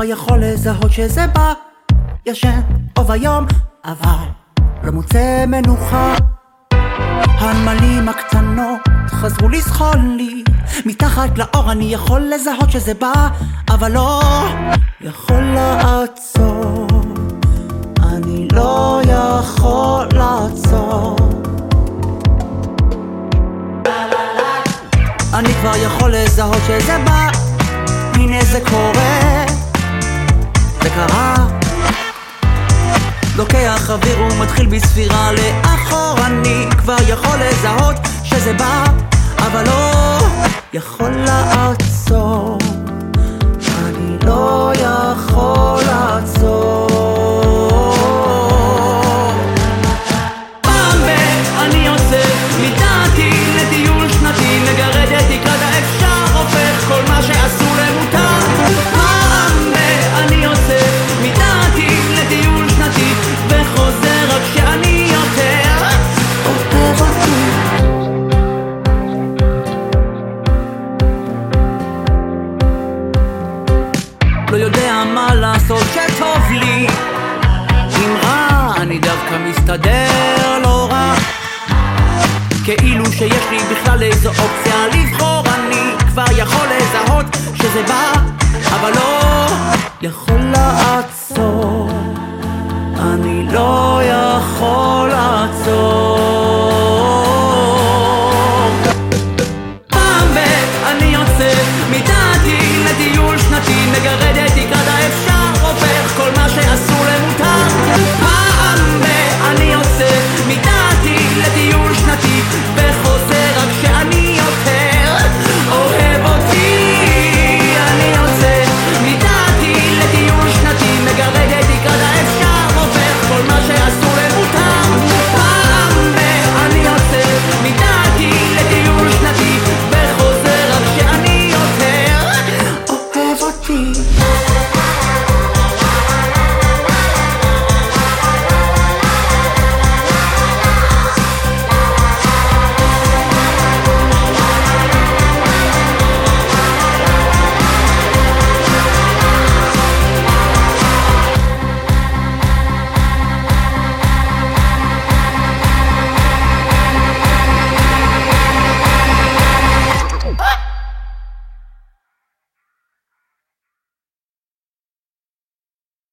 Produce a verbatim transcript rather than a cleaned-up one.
יכול לזהות שזה בא, ישן רוב היום, אבל לא מוצא מנוחה. הנמלים הקטנות חזרו לזחול לי מתחת לאור, אני יכול לזהות שזה בא, אבל לא יכול לעצור. אני לא יכול לעצור. אני כבר יכול לזהות שזה בא, הנה זה קורה, זה קרה. לוקח אוויר ומתחיל בספירה לאחור, אני כבר יכול לזהות שזה בא, אבל לא יכול לעצור. אני לא יכול לעצור. פעם ב- אני יוצא מדעתי לטיול שנתי, מגרד את תקרת האפשר, הופך כל מה שאסור למותר. פעם ב- אני יוצא מדעתי לטיול שנתי, וחוזר רק שאני יותר אוהב אותי. לא יודע מה לעשות שטוב לי, אם רע אני דווקא מסתדר לא רע, כאילו שיש לי בכלל איזו אופציה לבחור. אני כבר יכול לזהות שזה בא, אבל לא יכול לעצור. אני לא יכול לעצור.